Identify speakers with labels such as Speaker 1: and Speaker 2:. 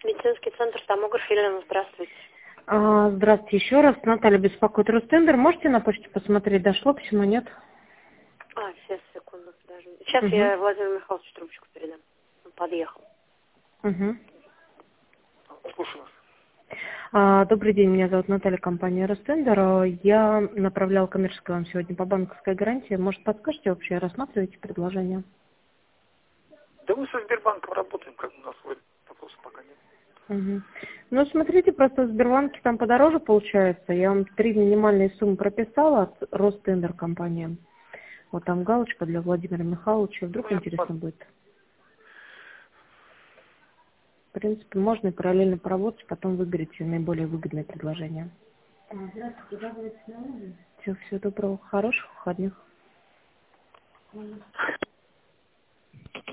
Speaker 1: Медицинский центр «Томограф», Елена, здравствуйте.
Speaker 2: Здравствуйте еще раз. Наталья беспокоит Ростендер. Можете на почте посмотреть, дошло письмо, нет?
Speaker 1: Сейчас, секунду, подожди. Сейчас я Владимиру Михайловичу трубочку передам. Он подъехал. Слушаю вас.
Speaker 2: Добрый день, меня зовут Наталья, компания Ростендер. Я направляла коммерческое вам сегодня по банковской гарантии. Может, подскажете вообще, рассматриваете предложение?
Speaker 3: Да мы со Сбербанком работаем, как у нас вопросов пока нет.
Speaker 2: Ну, смотрите, просто в Сбербанке там подороже получается. Я вам 3 минимальные суммы прописала от Ростендер компания. Вот там галочка для Владимира Михайловича. Вдруг интересно будет. В принципе, можно и параллельно поработать, потом выберете наиболее выгодное предложение. Здравствуйте, всего доброго, хороших выходных.